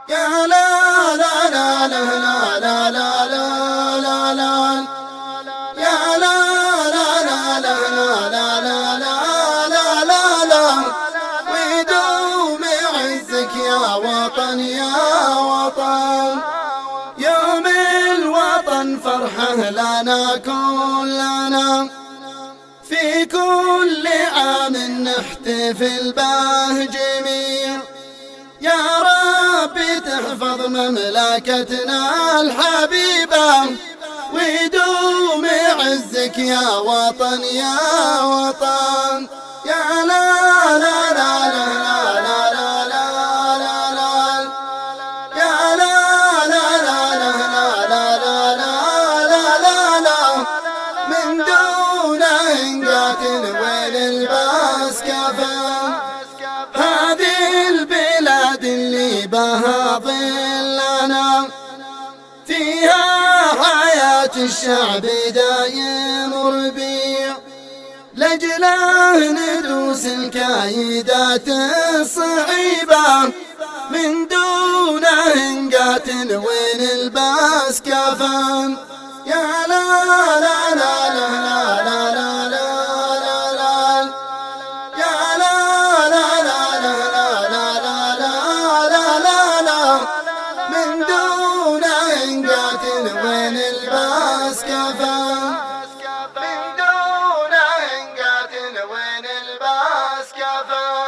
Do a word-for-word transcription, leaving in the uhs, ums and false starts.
يا لا لا لا لا لا لا لا لا لا يا لا لا لا لا لا لا لا لا لا ويدوم عزك يا وطن يا وطن. يوم الوطن فرحة لنا كلنا، في كل عام نحتفل به جميع. يا رب تحفظ مملكتنا الحبيبة ويدوم عزك يا وطن يا وطن. يا لا لا لا لا لا لا لا لا لا يا لا لا لا لا لا لا لا لا لا من دون قاتل وين الباس كفى. هذه البلاد اللي بها ظلنا، فيها حياة الشعب دايم ربيع. لجله ندوس الكايدات الصعيبة من دونه قاتل وين الباس كفى. يا لا لا لا لا لا لا لا لا يا لا لا لا لا لا لا لا لا لا من دونه قاتل وين الباس كفى. من دونه قاتل وين الباس كفى.